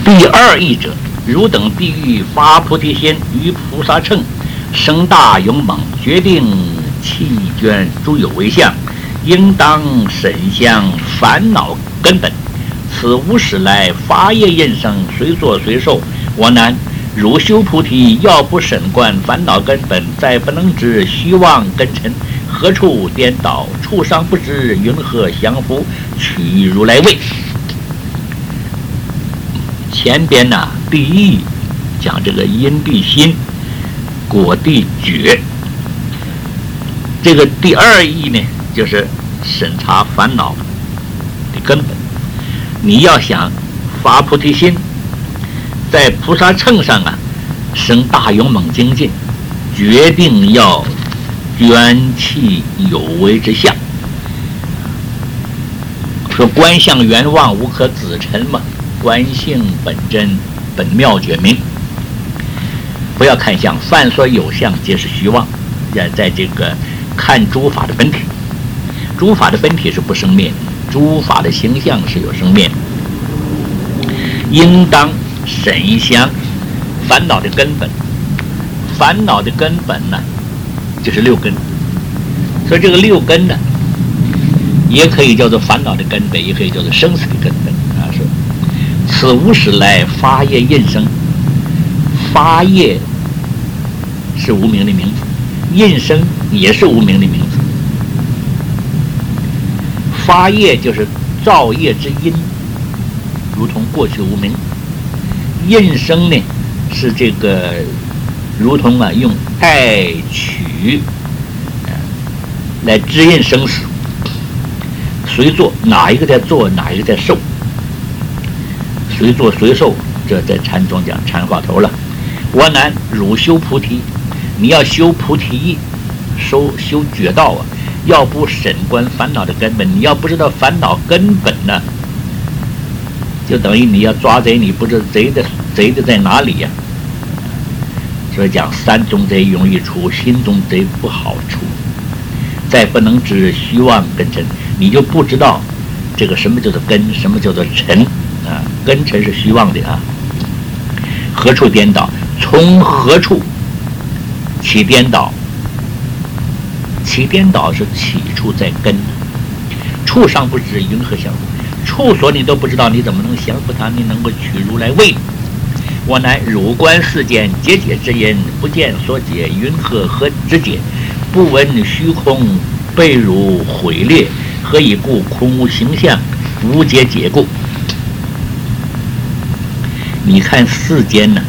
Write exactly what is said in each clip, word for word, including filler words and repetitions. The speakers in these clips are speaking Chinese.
第二义者，汝等必欲发菩提心，于菩萨乘，生大勇猛，决定弃捐诸有为相，应当审相烦恼根本。此无始来发业印生，随作随受。我难汝修菩提，要不审观烦恼根本，再不能知虚妄根尘，何处颠倒？畜生不知，云何降伏？取如来位。前边呢、啊，第一讲这个因地心，果地觉。这个第二义呢，就是审查烦恼的根本。你要想发菩提心，在菩萨乘上啊，生大勇猛精进，决定要捐弃有为之相。说观相圆望，无可子陈嘛。观性本真，本妙觉明。不要看相，凡所有相，皆是虚妄。在在这个看诸法的本体，诸法的本体是不生灭的，诸法的形象是有生灭的。应当审详烦恼的根本，烦恼的根本呢，就是六根。所以这个六根呢，也可以叫做烦恼的根本，也可以叫做生死的根本啊。说此无始来发业印生，发业是无名的名字，印生也是无名的名字。发业就是造业之因，如同过去无名。印生呢，是这个如同啊用爱取、呃、来指引生死，随做哪一个在做，哪一个在受。随做随受，这在禅宗讲禅话头了。我难汝修菩提，你要修菩提，修修觉道啊，要不审观烦恼的根本，你要不知道烦恼根本呢，就等于你要抓贼，你不知道贼的贼的在哪里呀、啊？所以讲山中贼容易出，心中贼不好出。再不能知虚妄根尘，你就不知道这个什么叫做根，什么叫做尘。啊，根尘是虚妄的啊。何处颠倒？从何处起颠倒？起颠倒是起处在根。处上不知，云何降伏？处所你都不知道，你怎么能降服他？你能够取如来位？我乃汝观世间解解之因，不见所解，云何何之解？不闻虚空被汝毁裂，何以故？空无形象，无解解故。你看世间呢，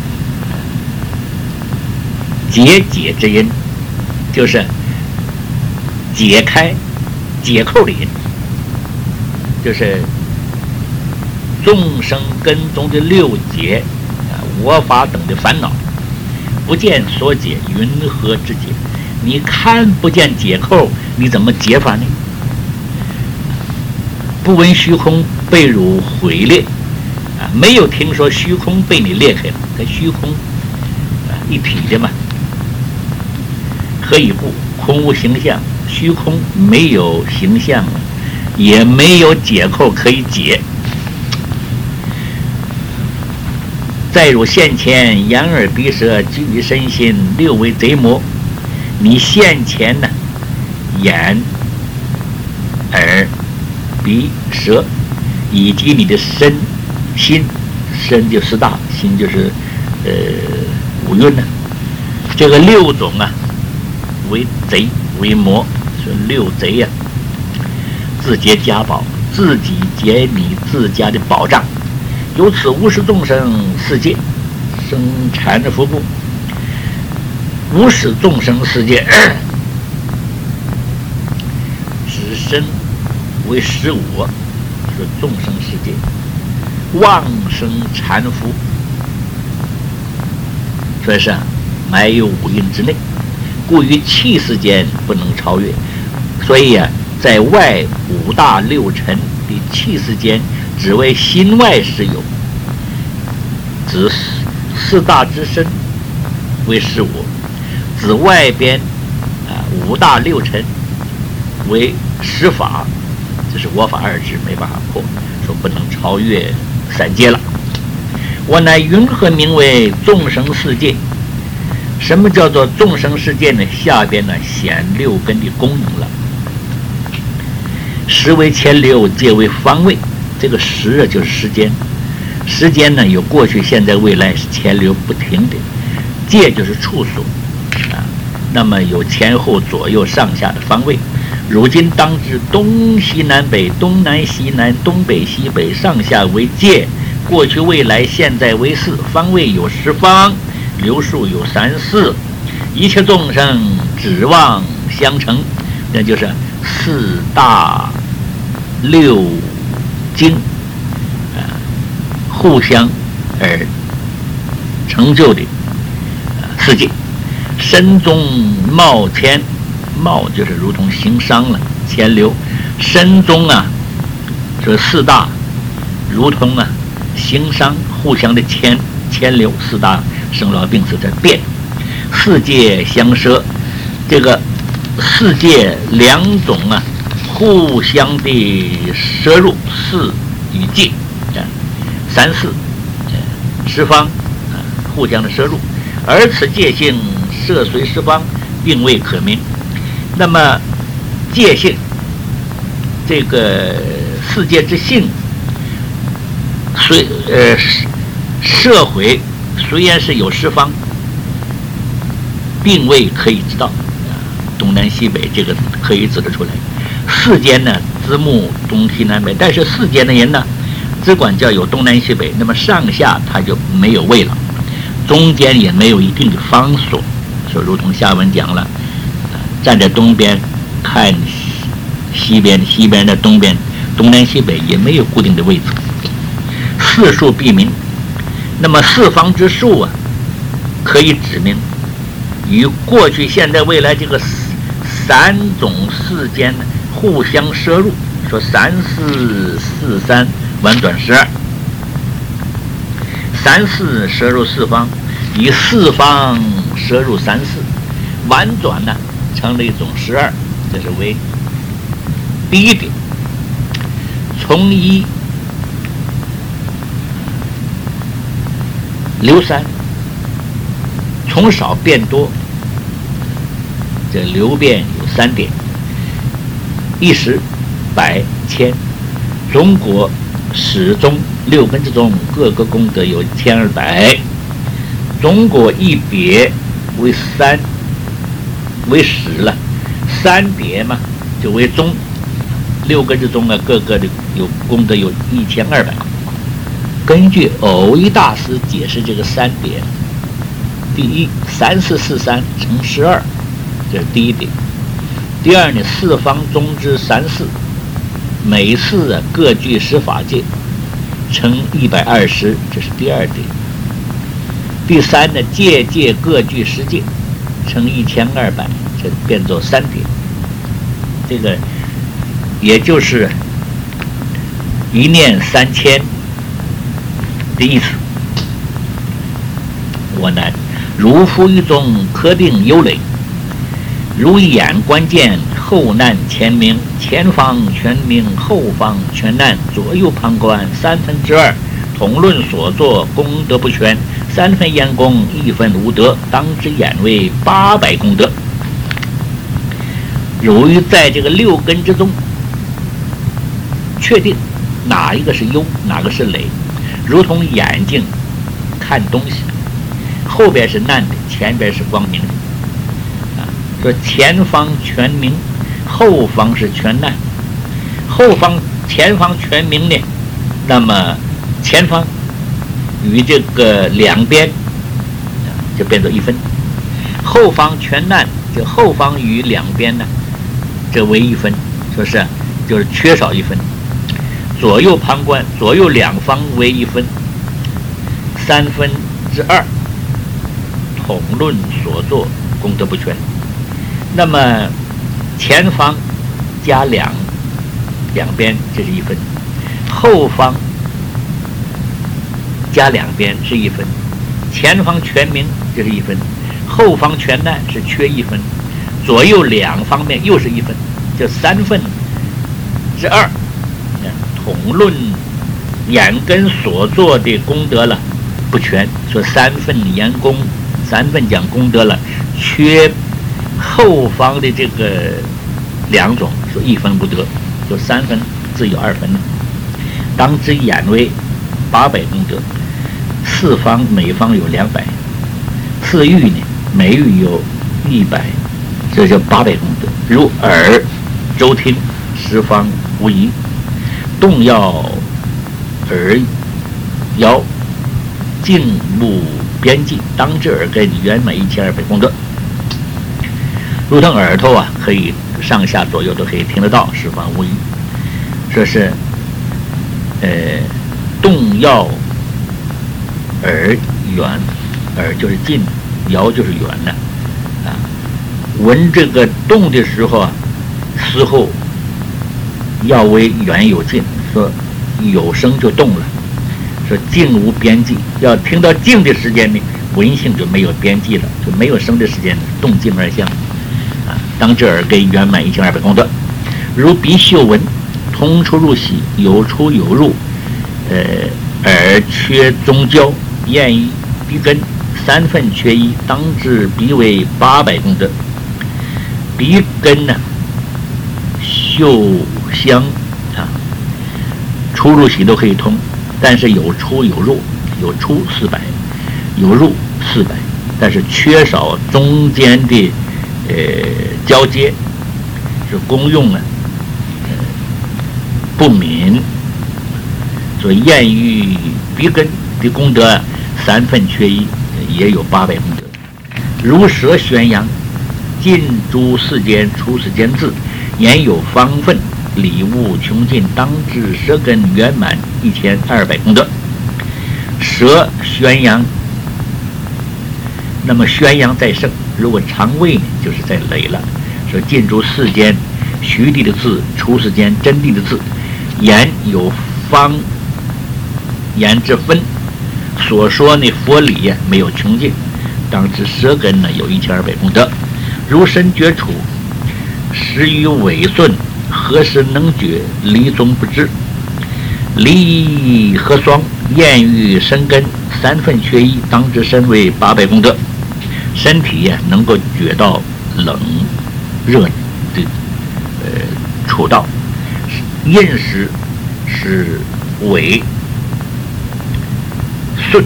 解解之因，就是解开解扣的因，就是众生根中的六结啊，我法等的烦恼，不见所解，云何之解？你看不见解扣，你怎么解法呢？不闻虚空被汝毁裂。啊，没有听说虚空被你裂开了，跟虚空啊一体的嘛。何以故？空无形象，虚空没有形象，也没有解扣可以解。在汝现前，眼耳鼻舌居于身心，六为贼魔。你现前呢，眼、耳、鼻、舌，以及你的身。心，身就四大，心就是呃五蕴呢。这个六种啊，为贼为魔，说六贼呀、啊，自结家宝，自己结你自家的宝藏。由此无始众生世界生禅的福故，无始众生世界，指身为十五，是众生世界。妄生缠缚，所以是埋有五蕴之内，故于气世间不能超越。所以啊，在外五大六尘的气世间，只为心外实有。指四大之身为十五，指外边啊五大六尘为十法，这是我法二执没办法破，说不能超越三界了。 我乃云何名为众生世界？什么叫做众生世界呢？下边呢显六根的功能了。时为前流，皆为方位。这个时啊就是时间，时间呢有过去、现在、未来，是前流不停的。界就是处所啊，那么有前后、左右、上下的方位。如今当知东西南北、东南西南、东北西北、上下为界，过去、未来、现在为四，方位有十方，流数有三四，一切众生指望相成，那就是四大六经啊，互相而成就的啊世界。身中冒牵，冒就是如同行商了，牵流。身中啊，这四大如同啊行商，互相的牵牵流，四大生老病死在变，四界相摄，这个四界两种啊互相的摄入，四与界啊，三四十方啊互相的摄入，而此界性摄随十方，并未可名。那么界性，这个世界之性，虽呃摄回虽然是有十方，并未可以知道啊，东南西北这个可以指得出来。世间呢，知目东西南北，但是世间的人呢，只管叫有东南西北，那么上下他就没有位了，中间也没有一定的方所。说如同下文讲了，站在东边看西边，西边的东边，东南西北也没有固定的位置。四数必明，那么四方之数啊，可以指明与过去、现在、未来这个三种世间呢互相摄入。说三四四三，婉转十二，三四摄入四方，以四方摄入三四，婉转呢成了一种十二，这是为第一点。从一流三，从少变多，这流变有三点：一时、百、千。中国始终六根之中，各个功德有千二百。中国一别为三，为十了，三别嘛就为中，六根之中啊，各个的有功德有一千二百。根据偶一大师解释这个三别，第一，三四四三乘十二，这是第一点。第二呢，四方中之三四，每四啊各具十法界，乘一百二十，这是第二点。第三呢，界界各具十界，乘一千二百，这变作三点。这个也就是一念三千的意思。我乃如夫一种可定有累，如眼关键，后难前明，前方全明，后方全难，左右旁观，三分之二，同论所作，功德不全，三分言功，一分无德，当之眼为八百功德。如于在这个六根之中，确定哪一个是优，哪个是累，如同眼睛看东西，后边是暗的，前边是光明的。啊，说前方全明，后方是全暗。后方前方全明呢，那么前方与这个两边就变作一分，后方全暗，就后方与两边呢，这为一分，说是就是缺少一分。左右旁观，左右两方为一分，三分之二，统论所作，功德不全。那么前方加两两边，这是一分；后方加两边是一分；前方全明这是一分，后方全暗是缺一分，左右两方面又是一分，这三分之二。统论眼根所做的功德了， 不全，说三分言功，三分讲功德了，缺后方的这个两种，说一分不得，说三分自有二分，当之眼为八百功德，四方每方有两百，四域呢每域有一百，这叫八百功德。如耳、周听、十方无疑，动要耳腰静目边际，当之耳根圆满一千二百功德。如同耳朵啊，可以上下左右都可以听得到，十方无疑。说是呃动要耳圆，耳就是近，摇就是圆的啊。闻这个动的时候啊，时候要为远有近，说有声就动了，说静无边际，要听到静的时间呢，闻性就没有边际了，就没有声的时间，动静而相啊。当知耳根圆满一千二百功德。如鼻嗅闻，通出入息，有出有入，呃，耳缺中焦，咽于鼻根，三分缺一，当知鼻为八百功德。鼻根呢，嗅香啊，出入息都可以通，但是有出有入，有出四百，有入四百，但是缺少中间的呃交接，是功用呢、呃、不敏，所以咽于鼻根的功德三分缺一，也有八百功德。如舌宣扬，进诸世间，出世间字，言有方分，理物穷尽，当知舌根圆满一千二百功德。舌宣扬，那么宣扬在盛，如果肠胃呢，就是在累了。说进诸世间，虚谛的字，出世间真谛的字，言有方言之分，所说呢佛理呀没有穷尽，当知舌根呢有一千二百功德。如身觉处，时于尾顺，何时能觉？离中不知。离和双，咽于身根，三分缺一，当知身为八百功德。身体呀能够觉到冷热的呃处道，印时是尾顺，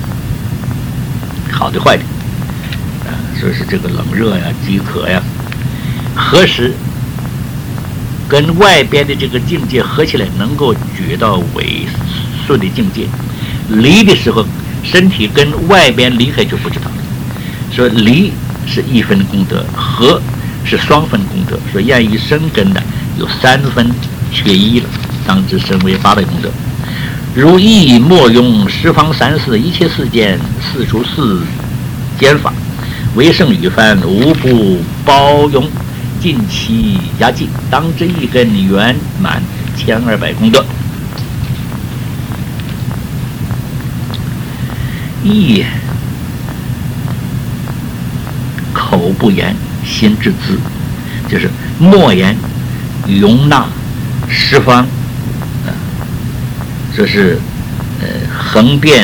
好的坏的。所以是这个冷热呀、饥渴呀，何时跟外边的这个境界合起来，能够觉到尾顺的境界。离的时候，身体跟外边离开就不知道了。说离是一分功德，合是双分功德。说验于身根的有三分缺一了，当知身为八百功德。如意莫用十方三世一切世间四处四间法，为圣与凡无不包容，尽其压计，当知一根圆满千二百功德。意口不言，心自知，就是莫言容纳十方，呃，这是呃横遍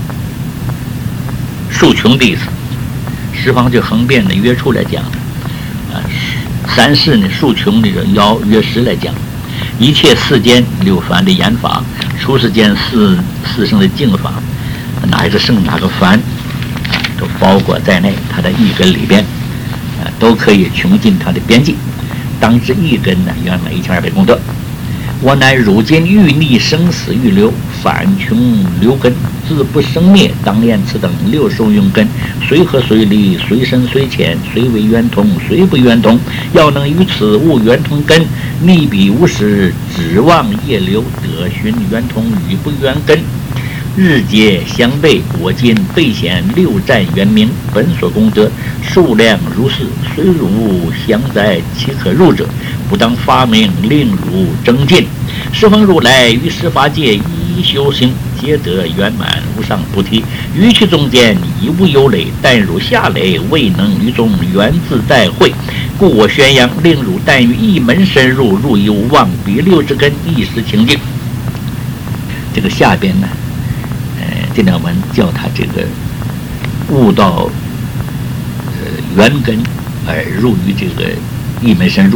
数穷的意思。十方就横遍的约处来讲，啊，三世呢数穷的邀约时来讲，一切世间六凡的言法，出世间四四圣的净法，哪一个圣哪个凡，啊，都包括在内，它的一根里边，啊，都可以穷尽它的边际。当知一根呢圆满一千二百功德。我乃汝今欲逆生死欲流，反穷流根，自不生灭，当练此等六受用根，随和随离，随深随浅，随为圆通，随不圆通。要能于此悟圆通根，逆彼无时，指望业流，得寻圆通与不圆根。日皆相悖，我今备显六战圆明，本所功德数量如是，虽汝相在，岂可入者？不当发明，令汝增进。十方如来于十八界一修行，皆得圆满无上菩提。于其中间已无有累，但汝下累，未能于中圆自在会。故我宣扬，令汝但于一门深入，入于无望，彼六之根一时清净。这个下边呢，呃， 这两文叫他这个悟到呃元根而入于这个一门深入。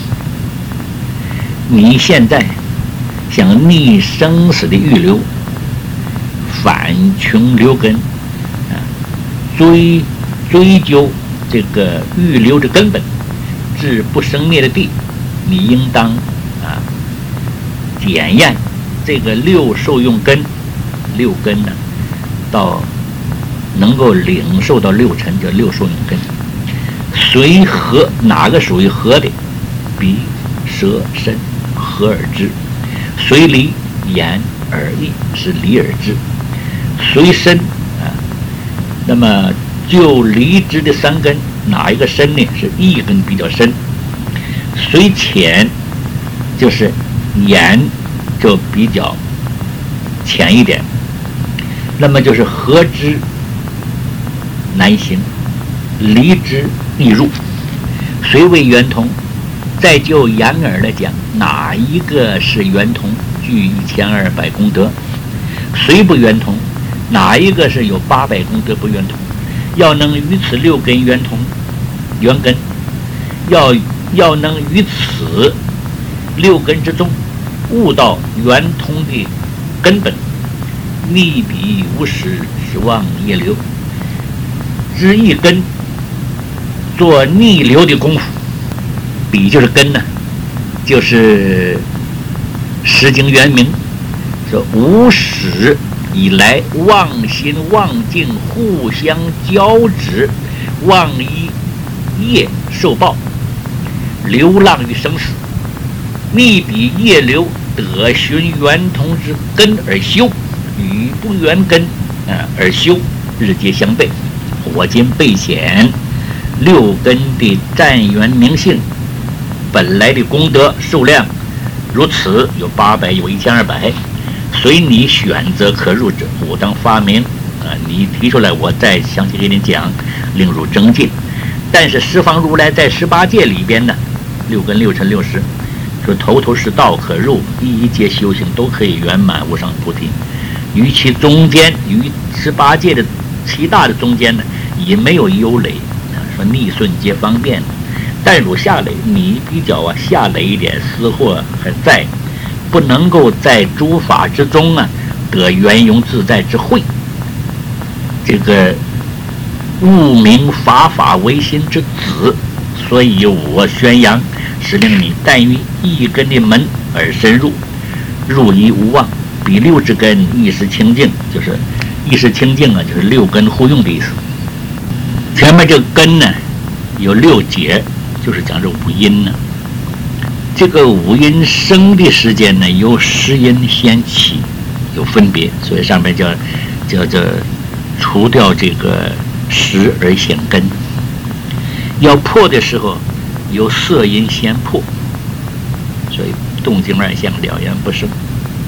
你现在想逆生死的预流，反穷流根啊，追追究这个预流的根本，至不生灭的地，你应当啊检验这个六受用根，六根呢，到能够领受到六尘，叫六受用根。随合哪个属于合的，鼻、舌、身合而知；随离眼、耳、意是离而知；随身啊，那么就离知的三根，哪一个深呢？是意根比较深。随浅就是眼就比较浅一点，那么就是合知难行，离知易入。虽为圆通，再就眼耳来讲，哪一个是圆通？具一千二百功德。虽不圆通，哪一个是有八百功德不圆通？要能于此六根圆通，圆根，要要能于此六根之中悟到圆通的根本，逆彼无始之妄业流，知一根做逆流的功夫。彼就是根呢，就是诗经原名说无始以来妄心妄境互相交织，妄依业受报，流浪于生死，逆彼业流，得寻圆通之根而修，与不圆根、呃、而修，日皆相悖。我今备显六根的占圆明性，本来的功德数量如此，有八百，有一千二百，随你选择可入者，我当发明啊！你提出来，我再详细给你讲，另入正进。但是十方如来在十八界里边呢，六根六尘六识，说头头是道可入，一一界修行都可以圆满无上菩提。于其中间，于十八界的其大的中间呢，也没有幽雷啊，说逆顺皆方便。但如下雷，你比较啊下雷一点，私货还在，不能够在诸法之中啊得圆融自在之慧。这个悟明法法唯心之子，所以我宣扬，使令你但于一根的门而深入，入一无妄，比六之根意识清净，就是意识清净啊，就是六根互用的意思。前面这个根呢有六节，就是讲这五音呢。这个五音生的时间呢，由十音先起，有分别，所以上面叫叫叫除掉这个识而显根。要破的时候，由色音先破，所以动静二相，了言不生，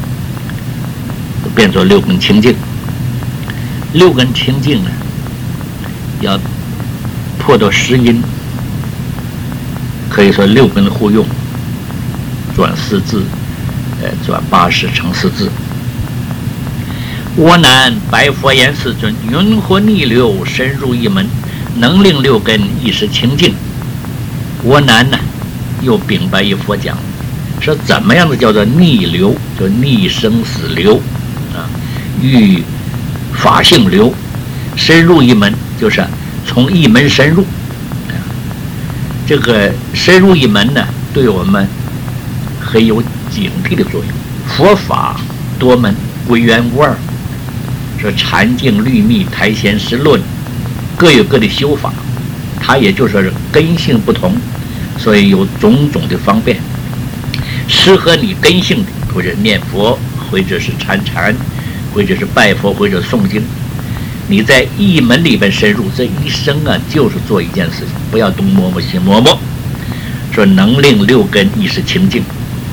变作六根清净。六根清净呢，要破到十音，可以说六根互用，转四字，呃，转八十成四字。我南白佛言世尊，云何逆流深入一门，能令六根一时清净？我南呢，又禀白一佛讲，说怎么样的叫做逆流，就逆生死流啊，遇法性流，深入一门，就是从一门深入。这个深入一门呢，对我们很有警惕的作用。佛法多门，归元无二，说禅净律密台贤实论各有各的修法，它也就是说是根性不同，所以有种种的方便。适合你根性的，或者念佛，或者是禅禅，或者是拜佛，或者诵经。你在一门里边深入，这一生啊，就是做一件事情，不要东摸摸西摸摸。说能令六根意识清净，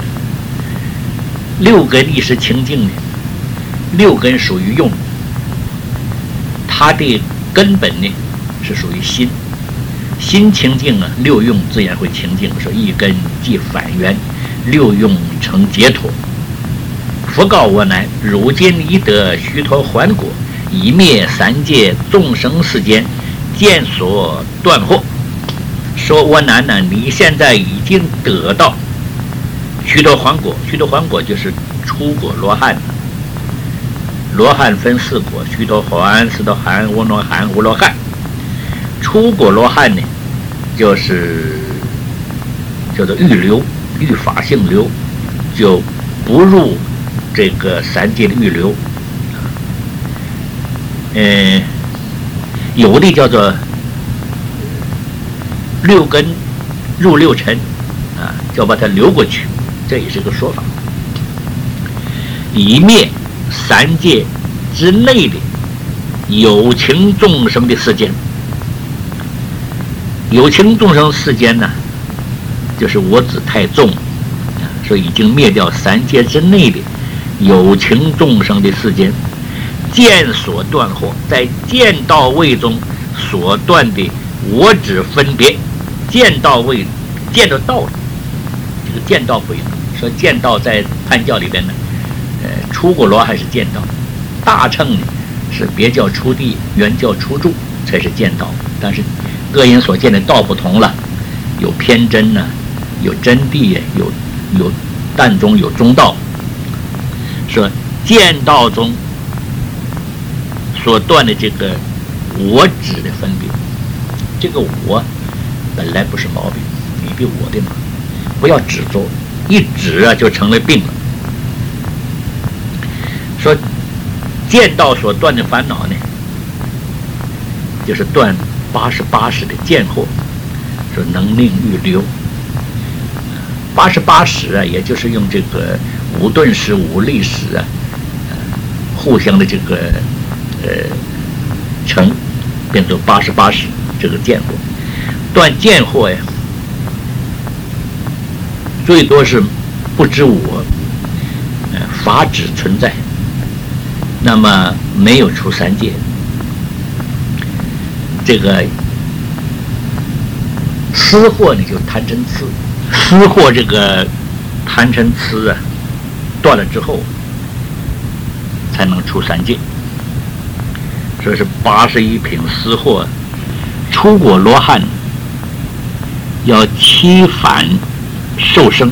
六根意识清净呢，六根属于用，它的根本呢是属于心，心清净啊，六用自然会清净。说一根即反缘，六用成解脱。 复告我南：如今已得须陀洹果，以灭三界众生世间见所断惑。说我南呢，你现在已经得到须陀洹果，须陀洹果就是初果罗汉。罗汉分四果：须陀洹、斯陀含、阿罗汉、无罗汉。初果罗汉呢，就是叫做欲流，欲法性流，就不入这个三界的欲流。嗯，有的叫做六根入六尘啊，就把它流过去，这也是个说法。以灭三界之内的有情众生的世间。有情众生世间呢，就是我执太重，所以已经灭掉三界之内的有情众生的世间，见所断惑，在见道位中所断的我执分别。见道位，见到道了，这个见道不一样。说见道在梵教里边呢，呃，初果罗汉是见道，大乘呢是别教初地，原教初住才是见道。但是个人所见的道不同了，有偏真呢、啊，有真谛，有有淡中有中道。说见道中所断的这个我执的分别，这个我本来不是毛病，你比我的嘛，不要执着，一执啊就成了病了。说见道所断的烦恼呢，就是断八十八识的见惑，说能令欲流。八十八识啊，也就是用这个五顿识、五力识啊，呃、互相的这个呃乘，变作八十八识这个见惑。断见惑呀，最多是不知我，呃，法只存在，那么没有出三界。这个思惑呢，就贪嗔痴，思惑这个贪嗔痴啊，断了之后，才能出三界。所以是八十一品思惑，初果罗汉要七返受生，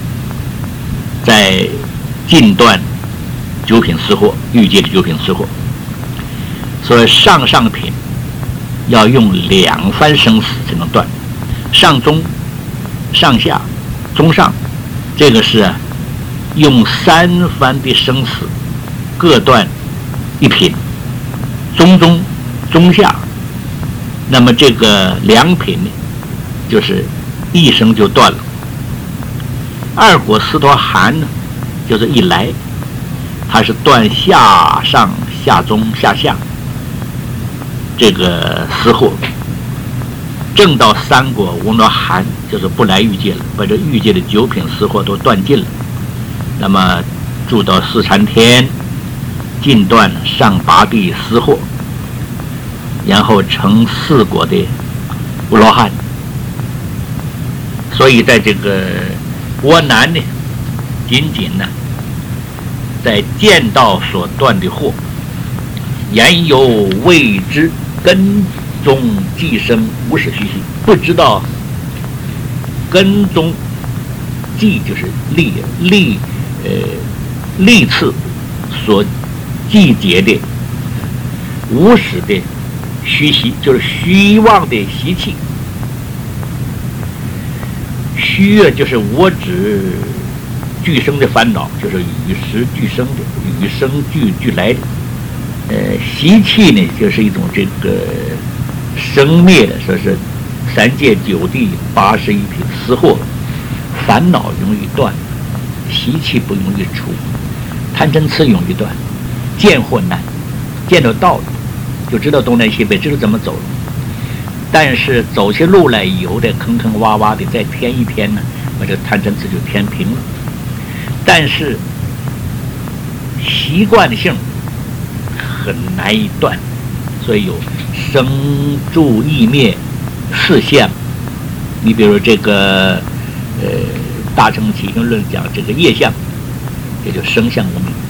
在尽断九品思惑，欲界的九品思惑。所以上上品要用两番生死才能断，上中、上下、中上，这个是、啊、用三番的生死各断一品，中中、中下，那么这个两品呢，就是一生就断了。二果斯陀含呢，就是一来，它是断下上、下中、下下这个思惑。正到三果无罗含，就是不来欲界了，把这欲界的九品思惑都断尽了。那么住到四禅天，尽断上八地思惑，然后成四果的无罗汉。所以在这个窝南呢，仅仅呢，在见道所断的惑，言有未知根中寄生无始虚心，不知道根中寄就是历历呃历次所季节的无始的虚习，就是虚妄的习气。虚啊，就是我指俱生的烦恼，就是与时俱生的，与生俱俱来的。呃，习气呢，就是一种这个生灭的，说是三界九地八十一品思惑，烦恼容易断，习气不容易除，贪嗔痴容易断，见惑难，见到道了，就知道东南西北，知道怎么走了。但是走起路来，有的坑坑洼洼的，再偏一偏呢，把这贪嗔痴就偏平了。但是习惯性很难以断，所以有生住意灭四相。你比如这个呃大乘起行论讲这个业相，也就生相无明。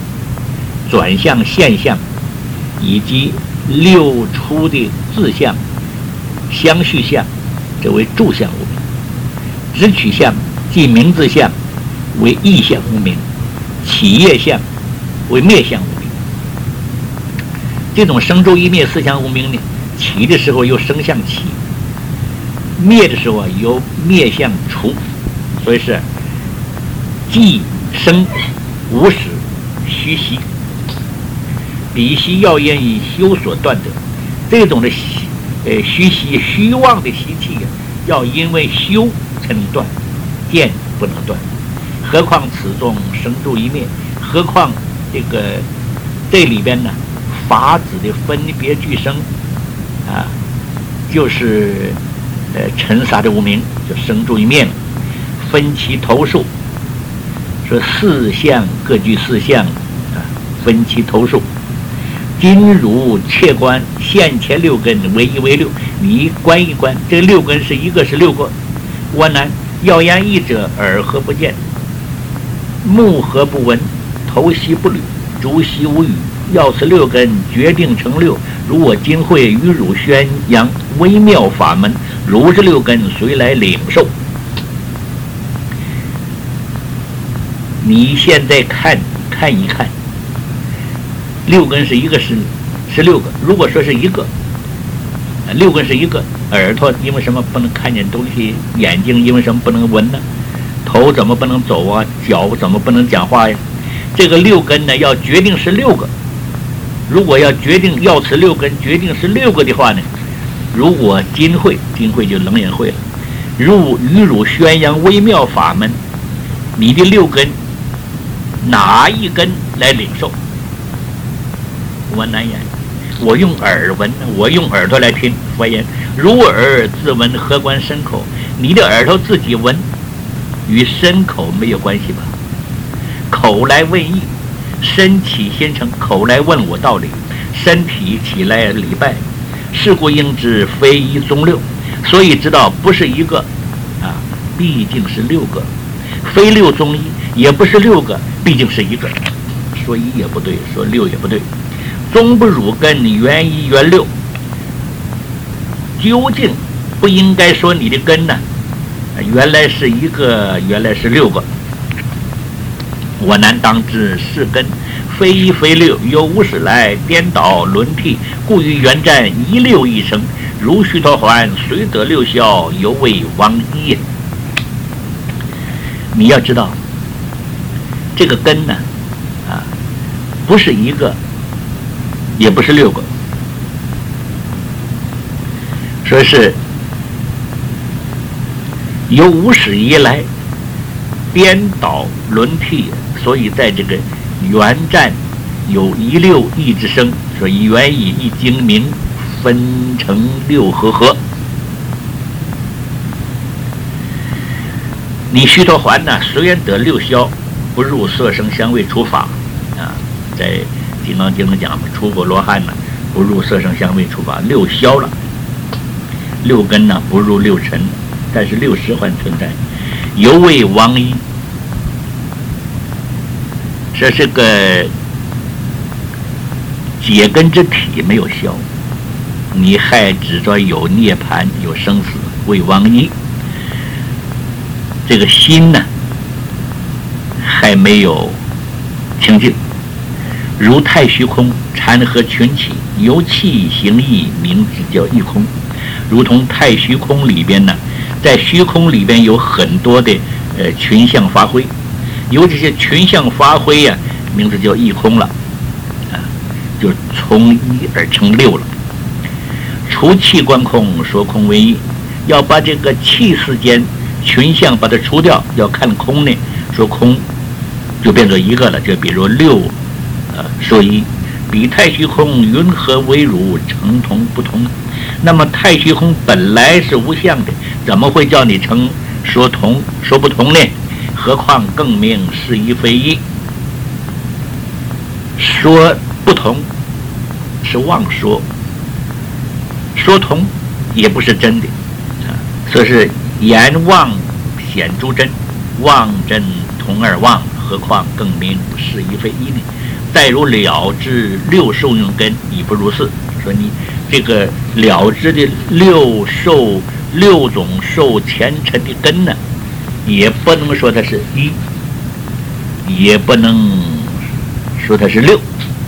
转向现象以及六出的字相、相续相，这为住相无名；直取相即名字相为意相无名；起业相为灭相无名。这种生住一灭四相无名呢，起的时候由生相起，灭的时候由灭相除，所以是既生无始虚息，彼息要因以修所断者。这种的呃虚息虚妄的习气，要因为修才能断，见不能断。何况此中生住一灭，何况这个这里边呢，法子的分别俱生啊，就是呃尘沙的无名，就生住一灭了。分其头数，说四相各具四相啊，分其头数。今如切观现前六根为一为六，你观一观，这六根是一个是六个。我难要言一者，耳何不见，目何不闻，头息不履，足息无语。要此六根决定成六，如我今会与汝宣扬微妙法门，如这六根谁来领受？你现在看看一看，六根是一个是是六个，如果说是一个，六根是一个，耳朵因为什么不能看见东西？眼睛因为什么不能闻呢？头怎么不能走啊？脚怎么不能讲话呀？这个六根呢，要决定是六个。如果要决定要此六根决定是六个的话呢，如果今会，今会就楞严会了。如与汝宣扬微妙法门，你的六根哪一根来领受？我难言。我用耳闻，我用耳朵来听。佛言：如耳自闻，何关身口？你的耳朵自己闻，与身口没有关系吧？口来问义，身起先成，口来问我道理，身体起来礼拜。是故应知非一宗六，所以知道不是一个啊，毕竟是六个；非六宗一，也不是六个，毕竟是一个。说一也不对，说六也不对。宗不汝根，原一原六，究竟不应该说你的根呢？原来是一个，原来是六个。我难当知是根，非一非六，由无始来颠倒轮替，故于原战一六一生。如须陀洹虽得六消，犹未亡一。你要知道，这个根呢，啊，不是一个，也不是六个，说是由无始以来颠倒轮替，所以在这个原战有一六一之生，所以原以一精明分成六合合。你须陀洹呢，虽然得六消，不入色声香味触法啊，在《金刚经》中讲，出过罗汉呢，不入色声香味触法，六消了。六根呢，不入六尘，但是六识还存在，犹未亡一。说这个解根之体没有消，你还指着有涅槃有生死，未亡一。这个心呢还没有清净，如太虚空缠合群起，由气行意，名字叫一空。如同太虚空里边呢，在虚空里边有很多的呃群相发挥，由这些群相发挥呀、啊，名字叫一空了，啊，就从一而成六了。除气观空，说空为一，要把这个气世间群相把它除掉，要看空呢，说空就变作一个了。就比如六，呃，说一，比太虚空云何为汝，成同不同？那么太虚空本来是无相的，怎么会叫你成说同说不同呢？何况更名是一非一，说不同是妄说，说同也不是真的啊，所以是言妄显诸真，妄真同而妄，何况更名是一非一呢？ 再如了知六受用根，已不如是。说你这个了知的六受六种受前尘的根呢，也不能说它是一，也不能说它是六。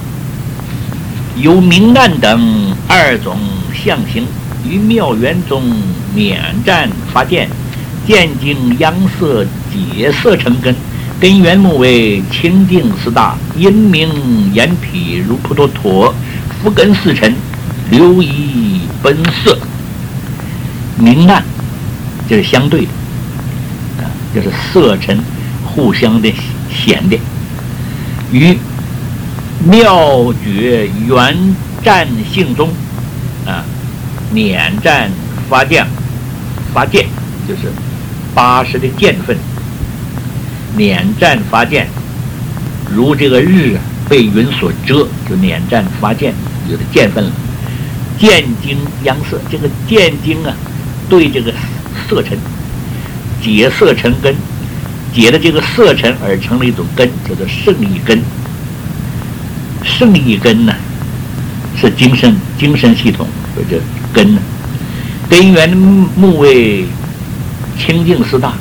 有明暗等二种相形，于妙缘中免战发见，见经阳色解色成根，根源目为清净四大，因明眼体如普陀陀，福根四尘，流移奔色。明暗这是相对的啊，就是色尘互相的显的。于妙觉圆占性中啊，碾占发见，发见就是八十的见分，碾占发见，如这个日被云所遮，就碾占发见，有的见分了。见经阳色，这个见经啊，对这个色尘解色成根，解的这个色尘而成了一种根，叫做胜意根。胜意根呢，是精神精神系统，或者根呢，根源目为清净四大。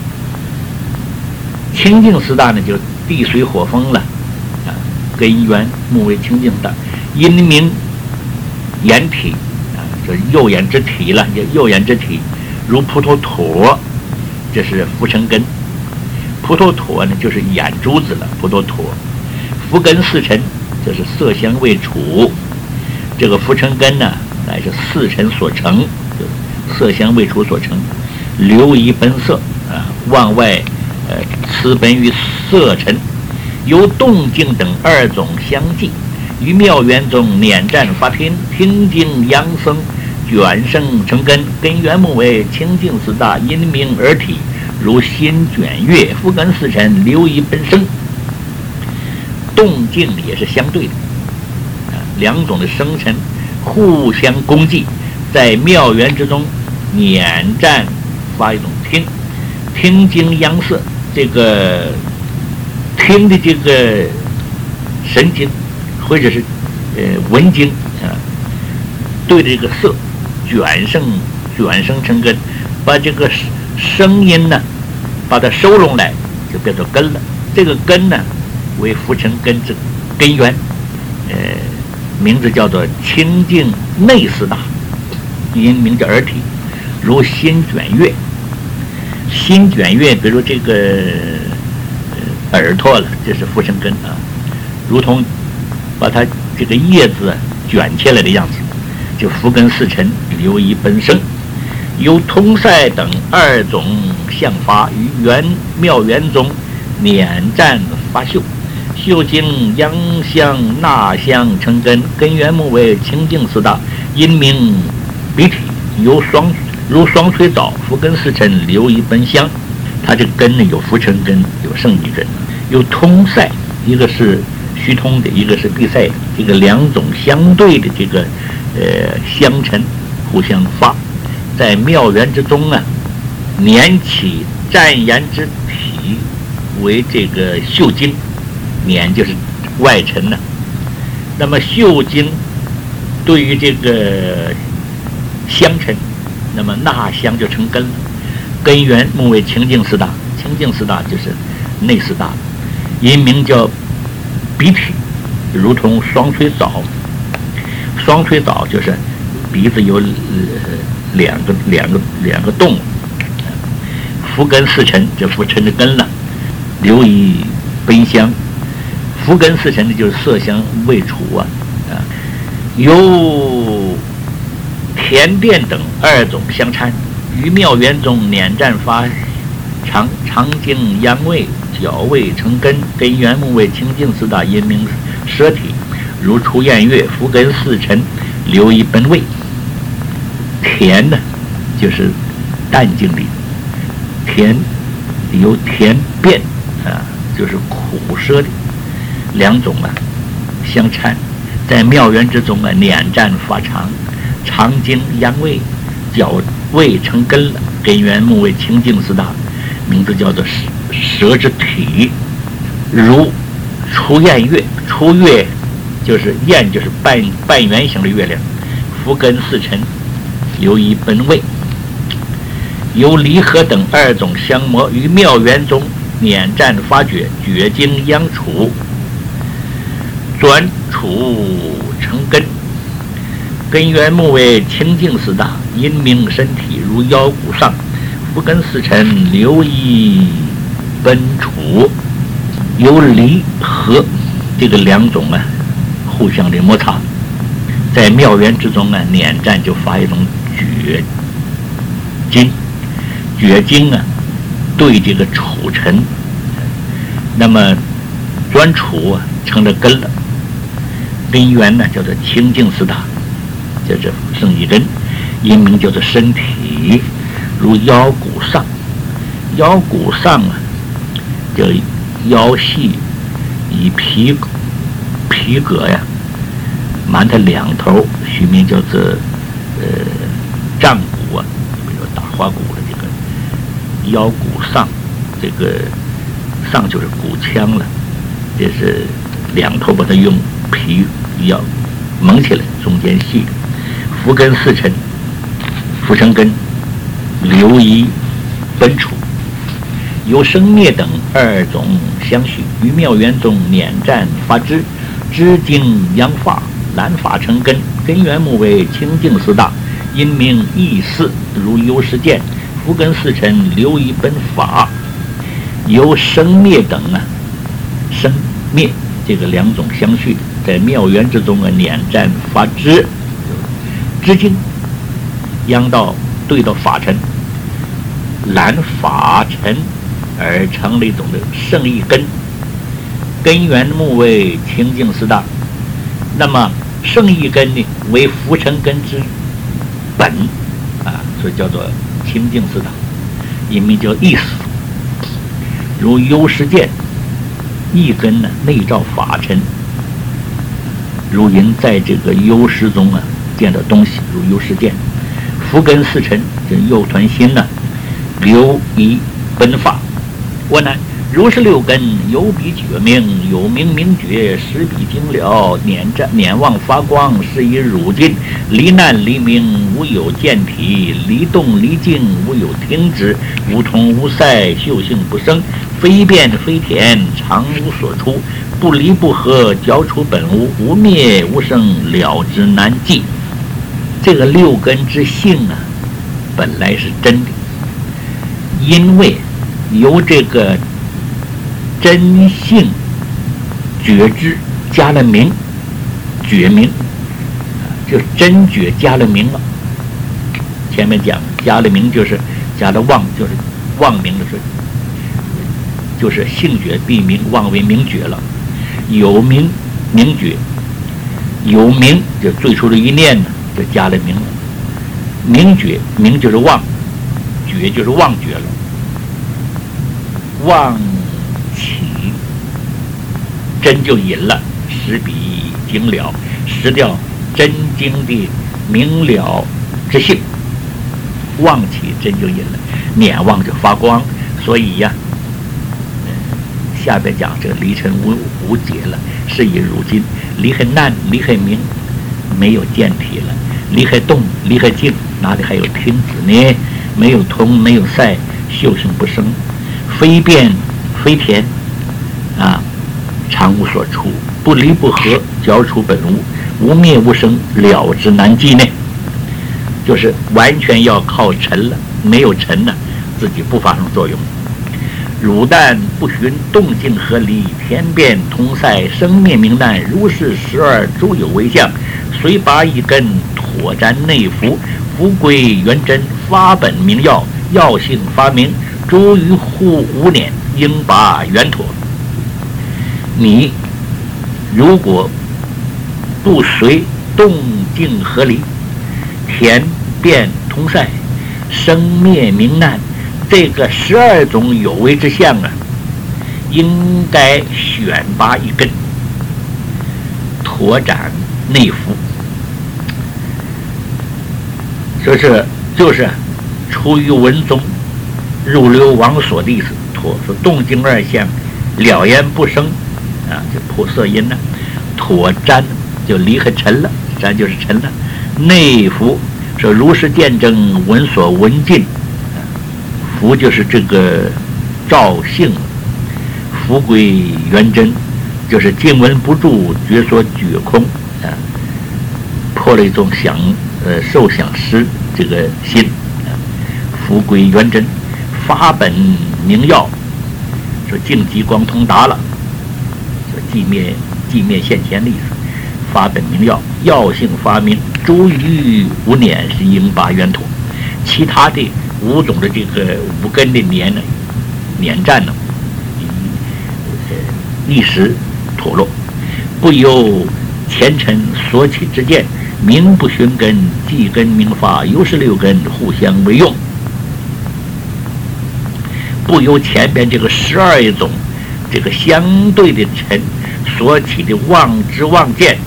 清净四大呢，就是地水火风了啊。根源目为清净大，因明眼体啊，就是右眼之体了，叫右眼之体，如普陀陀，这是福成根。普陀陀呢，就是眼珠子了，普陀陀。福根四尘，这是色香味触。这个福成根呢，乃是四尘所成，就是色香味触所成，流移奔色啊，往外呃雌奔于色尘，由动静等二种相继，于妙缘中碾占发听，听经阳生卷生成根，根源目为清净四大，因明而体，如心卷月，福根四尘，流移奔生。动静也是相对的啊，两种的生尘互相攻击，在妙缘之中碾占发一种听，听经阳色，这个听的这个神经或者是呃文经啊，对这个色卷生卷生成根，把这个声音呢，把它收拢来，就变成根了。这个根呢，为福成根之根源，呃，名字叫做清净内四大，因名叫而体，如心卷月。心卷月，比如这个、呃、耳朵了，这是福成根啊，如同把它这个叶子卷起来的样子，就福根四尘，流移奔生。由通塞等二种相发，于圆妙缘中碾占发秀，秀经阳香纳香成根，根源目为清净四大，因名鼻体，由双如双垂藻，福根四尘，流移奔香。它这个根呢，有福成根，有胜意根，有通塞，一个是虚通的，一个是闭塞的，这个两种相对的这个呃相尘互相发，在妙缘之中啊，捻起占言之体为这个秀经，捻就是外尘呢、啊。那么秀经对于这个香尘，那么纳香就成根了。根源目为清净四大，清净四大就是内四大，因名叫鼻体，如同双垂藻。双垂藻就是鼻子有、呃、两个两个两个洞，福根四尘，这福尘的根了，流移奔香。福根四尘的就是色香味触啊啊，由田电等二种相掺，于妙缘中碾占发长长经阳味角味成根，根源目为清净四大，因名舍体，如出焰月，福根四尘，流移奔味。田呢，就是淡经里，田由田变啊，就是苦涩的两种啊相掺，在妙缘之中啊碾占发长，长经阳味角味成根了，根源目为清净四大，名字叫做舌之体，如出燕月，出月就是燕，就是半半圆形的月亮。伏艮巳辰，留一本位。由离合等二种相磨于妙缘中碾战发掘，掘经央处，转处成根。根源木为清净四大，阴明身体如腰骨上。伏艮巳辰，留一本处。由离合这个两种啊互相的摩擦，在妙缘之中啊碾战就发一种掘经。掘经啊，对这个储尘，那么转储啊成了根了。根源呢叫做清净四大，这是生一根，阴明叫做身体，如腰骨上。腰骨上啊，叫腰系以皮皮革呀满它两头，学名叫做呃丈骨啊，比如打花骨的这个腰骨上，这个上就是骨腔了，这是两头把它用皮要蒙起来，中间细。伏艮巳辰，伏生根，留一本处。由生灭等二种相续，于妙缘中碾战发枝，枝经阳发，兰发成根。根源木为清净四大，阴明意四，如有实见。伏艮巳辰，留一本法。由生灭等啊，生灭这个两种相续，在妙缘之中啊碾战发枝，枝经央到对到法尘，兰法尘而成了一种的圣意根。根源木为清净四大，那么圣意根呢为浮尘根之本啊，所以叫做清净四大，因名叫意思。如有实见，意根呢内照法尘，如人在这个有实中啊见到东西，如有实见。伏艮巳辰，这右团心呢留一本法。我乃如是六根，有比觉明，有明明觉，识比精了，碾战碾望发光，是以汝今。离难离明，无有见体；离动离静，无有听之。无通无塞，修行不生；非变非田，常无所出。不离不合，交出本无；无灭无生，了之难记。这个六根之性啊，本来是真的，因为由这个真性觉知加了明，觉明就真觉加了明了。前面讲加了明就是加了妄，就是妄明的时候，就是性觉必明，妄为明觉了。有明明觉，有明就最初的一念呢，就加了明了。明觉明就是妄，觉就是妄觉了。妄起真就隐了，识比精了，失掉真经的明了之性。妄起真就隐了，念妄就发光。所以呀、呃、下边讲这个离尘无无解了，是以如今离很难，离很明，没有见体了。离很动，离很静，哪里还有听止呢？没有通，没有塞，修行不生。非变非田啊，常无所出。不离不合，交出本无。无灭无生，了之难记呢。就是完全要靠尘了，没有尘呢，自己不发生作用。汝但不寻动静合离，天变通塞，生灭明难，如是十二诸有为相，虽拔一根，妥沾内服，福归元真，发本明药，药性发明，诸于护无念，应拔圆妥。你如果不随动静合离，天变通塞，生灭明难，这个十二种有为之相啊，应该选拔一根，妥展内服。这是就是出于文宗入流王所的意思。妥说动静二相了言不生， 啊，这破色音呢、啊。妥瞻就离开尘了，瞻就是尘了。内服说如是见证，闻所闻尽。福就是这个照性，福归元真，就是静闻不住，觉所觉空啊，破了一种想呃受想失这个心啊，福归元真，法本明耀，说净极光通达了，说寂灭寂灭现前的意思，法本明耀，药性发明，诸于无念是应拔圆土，其他的五种的这个五根的粘呢，粘战呢，呃，一时脱落，不由前尘所起之见，名不寻根，即根名法，由是六根互相为用，不由前边这个十二种这个相对的尘所起的妄知妄见。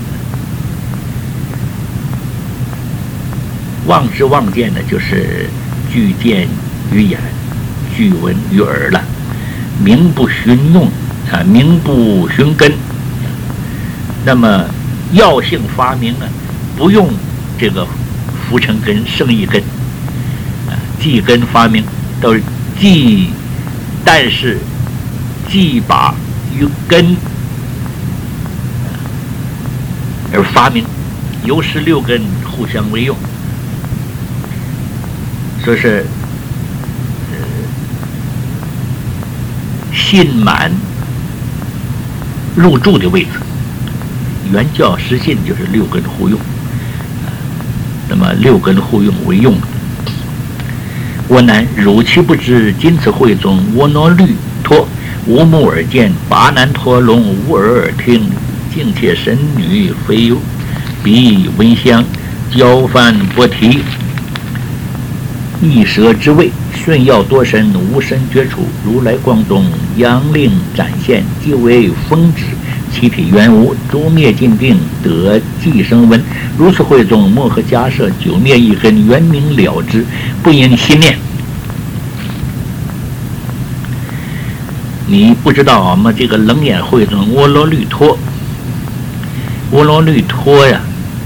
妄知妄见呢，就是具见于眼，具闻于耳了，名不寻用啊，名不寻根。那么药性发明呢，不用这个浮尘根、生意根啊，即根发明都是即，但是即把于根而发明，由十六根互相为用。说是呃信满入住的位置，原教实信就是六根互用，那么六根互用为用。我乃汝其不知，今此会中我挪律托，无目而见，拔难陀龙，无耳而听，境界神女非彼闻香，交翻波提。一舌之味，顺要多深，无身绝处，如来光中阳令展现，即为风止，其体原无，诸灭尽定，得即生闻。如此会中，莫和迦摄，九灭一根，原明了之，不因心念。你不知道我们这个冷眼会中涡罗律托，涡罗律托呀，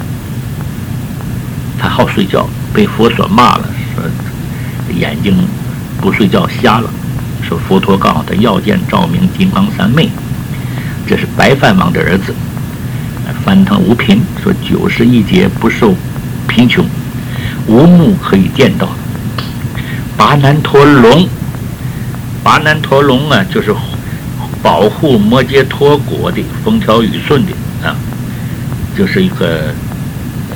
他好睡觉，被佛所骂了，说眼睛不睡觉瞎了，说佛陀告诉他要见照明金刚三昧，这是白饭王的儿子。翻腾无贫说九十一劫不受贫穷，无目可以见到。拔难陀龙，拔难陀龙啊，就是保护摩羯陀国的风调雨顺的啊，就是一个呃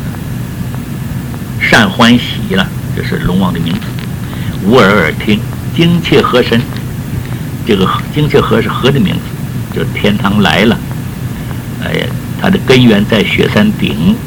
善欢喜了。这是龙王的名字。无耳耳听，精切河神，这个精切河是河的名字，就是天堂来了。哎呀，它的根源在雪山顶，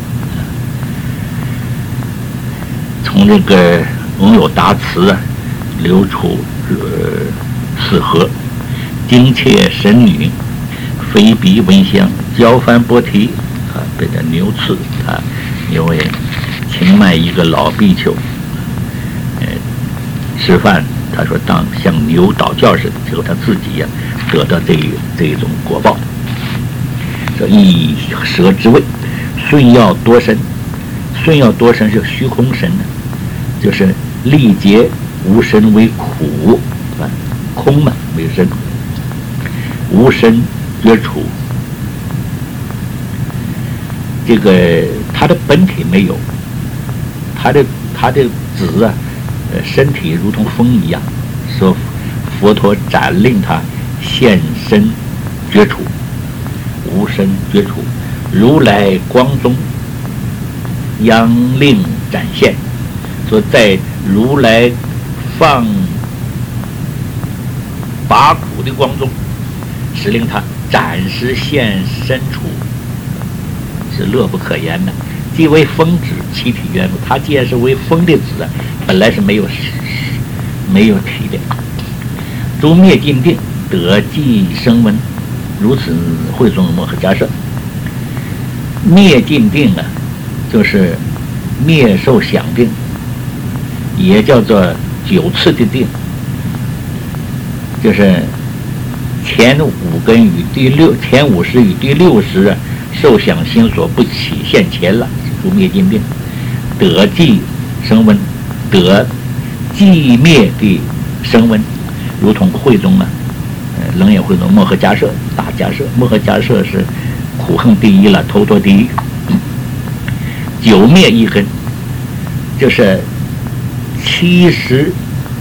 从这个龙有达池啊流出呃四河。精切神女，非比闻香，交翻波提啊，被这牛刺啊，因为轻慢一个老比丘。吃饭，他说当像牛倒教似的，结果他自己呀、啊、得到这一这一种果报。这一舌之味，顺要多神，顺要多神是虚空神呢，就是历劫无神为苦，啊，空嘛为身，无神绝处。这个他的本体没有，他的他的子啊。呃，身体如同风一样，说佛陀斩令他现身绝处，无身绝处，如来光中央令展现，说在如来放拔苦的光中，使令他暂时现身处，是乐不可言的。即为风止，其体原他既然是为风的子，本来是没有没有体的。诸灭尽定，得即生闻，如此会中摩诃迦摄。灭尽定啊，就是灭受想定，也叫做九次的定，就是前五根与第六前五十与第六十受想心所不起现前了，如灭尽病，得即升温，得即灭的升温，如同慧宗啊，呃，楞严慧宗摩诃迦摄大迦摄，摩诃迦摄是苦恨第一了，头陀第一，九灭一根，就是七十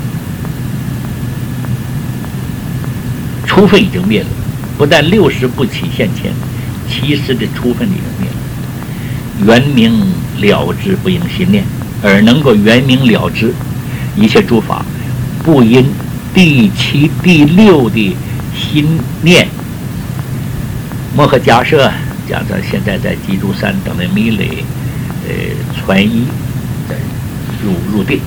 初分已经灭了，不但六十不起现前，七十的初分已经灭了。圆明了知不应心念，而能够圆明了知一切诸法，不因第七、第六的心念。摩诃迦摄讲到现在在鸡足山等的弥勒，呃，传衣入入定。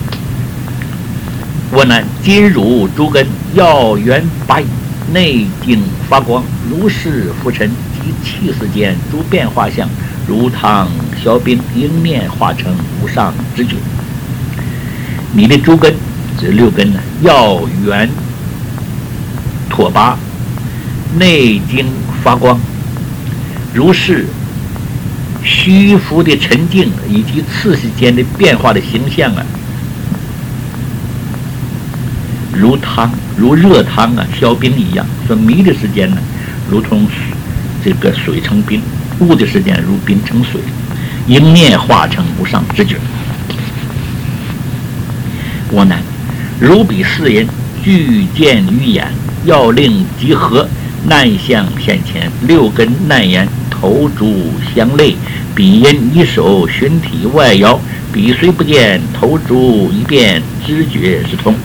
我乃今汝诸根要圆白，内经发光，如是浮尘及气世间诸变化相，如汤消冰，应念化成无上知觉。你的诸根这六根呢，要圆妥拔，内经发光，如是虚浮的沉静以及次世间的变化的形象啊，如汤如热汤啊消冰一样。说迷的时间呢，如同这个水成冰；悟的时间如冰成水，应念化成无上知觉。我乃如彼四人具见于眼，要令集合，难相现前，六根难言，头足相类，彼因一手寻体外摇，彼虽不见，头足一变，知觉是通。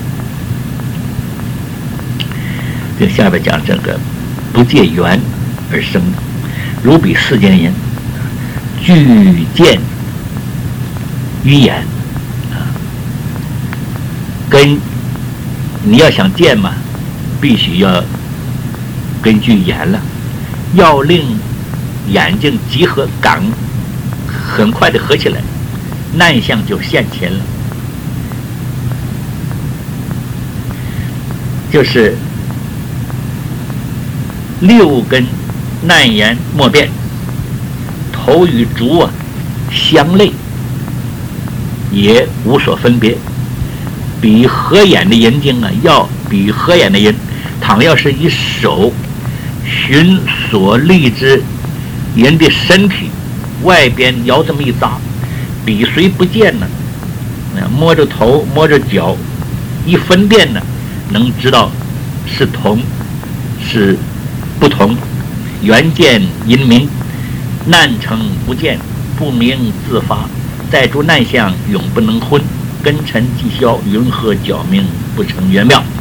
这下边讲这个不借缘而生的，如彼世间人具见于眼啊，跟你要想见嘛，必须要根据眼了，要令眼睛集合，感很快的合起来，难相就现前了。就是六根难言莫辨，头与足啊相类，也无所分别。比合眼的人睛啊，要比合眼的人，倘要是以手寻所立之人的身体外边摇这么一扎，比谁不见呢？摸着头摸着脚，一分辨呢，能知道是同是不同。缘见因明，难成不见，不明自发，在诸难相永不能昏，根尘既消，云何皎明不成圆妙？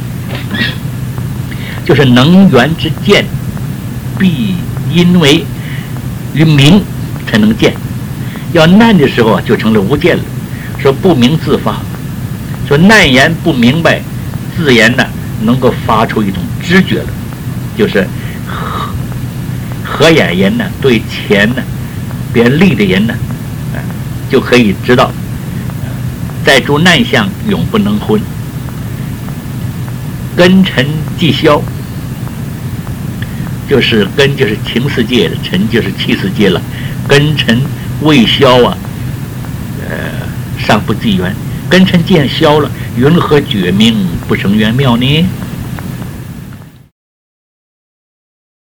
就是能缘之见，必因为于明才能见，要难的时候啊，就成了无见了。说不明自发，说难言不明白，自言呢能够发出一种知觉了，就是合合眼人呢对前呢别立的人呢，啊，就可以知道，在诸难相永不能昏，根尘既消，就是根就是情世界的，尘就是气世界了，根尘未消啊，呃，尚不寂缘，根尘既然消了，云何觉明不成圆妙呢？